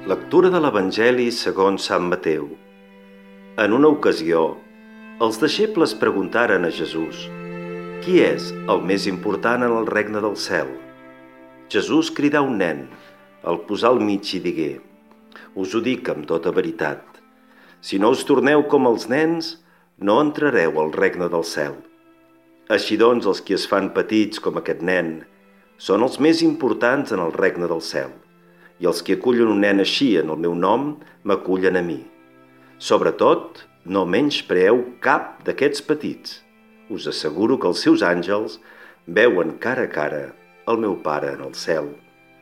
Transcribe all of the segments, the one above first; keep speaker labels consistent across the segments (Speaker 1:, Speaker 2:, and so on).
Speaker 1: Lectura de l'Evangeli segons Sant Mateu. En una ocasió, els deixebles preguntaren a Jesús: «Qui és el més important en el regne del cel?» Jesús cridà un nen, el posà al mig i digué: «Us ho dic amb tota veritat. Si no us torneu com els nens, no entrareu al regne del cel. Així doncs, els qui es fan petits com aquest nen són els més importants en el regne del cel. I els que acullen un nen així en el meu nom, m'acullen a mi. Sobretot, no menyspreeu cap d'aquests petits. Us asseguro que els seus àngels veuen cara a cara el meu Pare en el cel».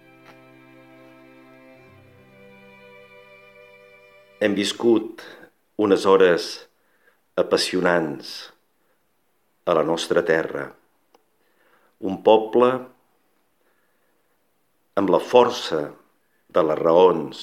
Speaker 1: Hem viscut unes hores apassionants a la nostra terra. Un poble amb la força de les raons,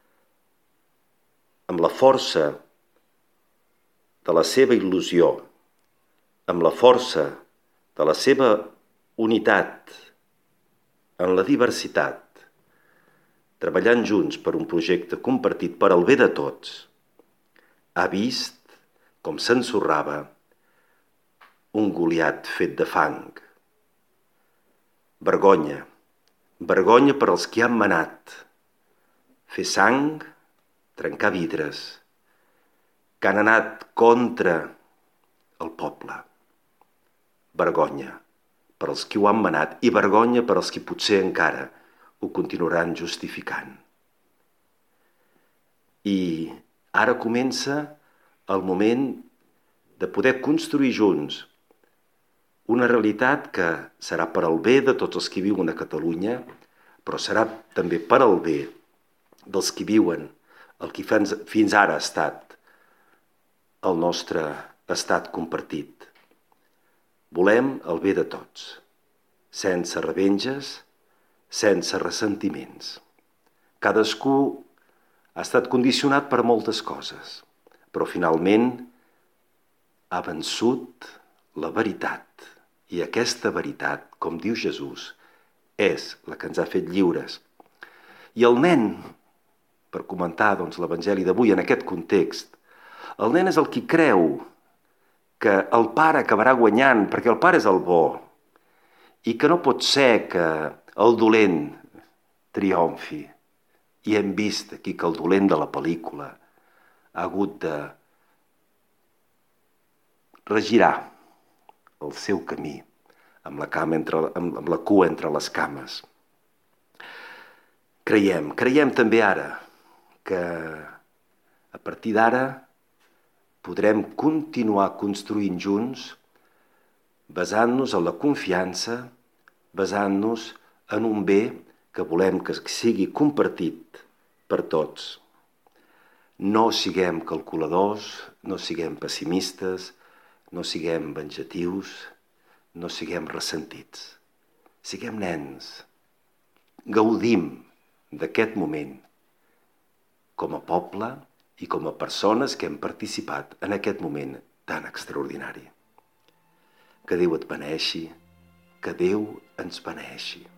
Speaker 1: amb la força de la seva il·lusió, amb la força de la seva unitat en la diversitat, treballant junts per un projecte compartit per al bé de tots, ha vist com s'ensorrava un Goliat fet de fang. Vergonya, vergonya per als qui han manat, fer sang, trencar vidres, que han anat contra el poble. Vergonya per als qui ho han manat i vergonya per als qui potser encara ho continuaran justificant. I ara comença el moment de poder construir junts una realitat que serà per al bé de tots els que viuen a Catalunya, però serà també per al bé dels que viuen el que fins ara ha estat el nostre estat compartit. Volem el bé de tots, sense revenges, sense ressentiments. Cadascú ha estat condicionat per moltes coses, però finalment ha vençut la veritat. I aquesta veritat, com diu Jesús, és la que ens ha fet lliures. I el nen, per comentar l'Evangeli d'avui en aquest context, el nen és el qui creu que el pare acabarà guanyant perquè el pare és el bo i que no pot ser que el dolent triomfi. I hem vist aquí que el dolent de la pel·lícula ha hagut de regirar el seu camí amb la cua entre les cames. Creiem també ara que a partir d'ara podrem continuar construint junts, basant-nos en la confiança, basant-nos en un bé que volem que sigui compartit per tots. No siguem calculadors, no siguem pessimistes, no siguem venjatius, no siguem ressentits. Siguem nens. Gaudim d'aquest moment com a poble i com a persones que hem participat en aquest moment tan extraordinari. Que Déu et beneeixi, que Déu ens beneeixi.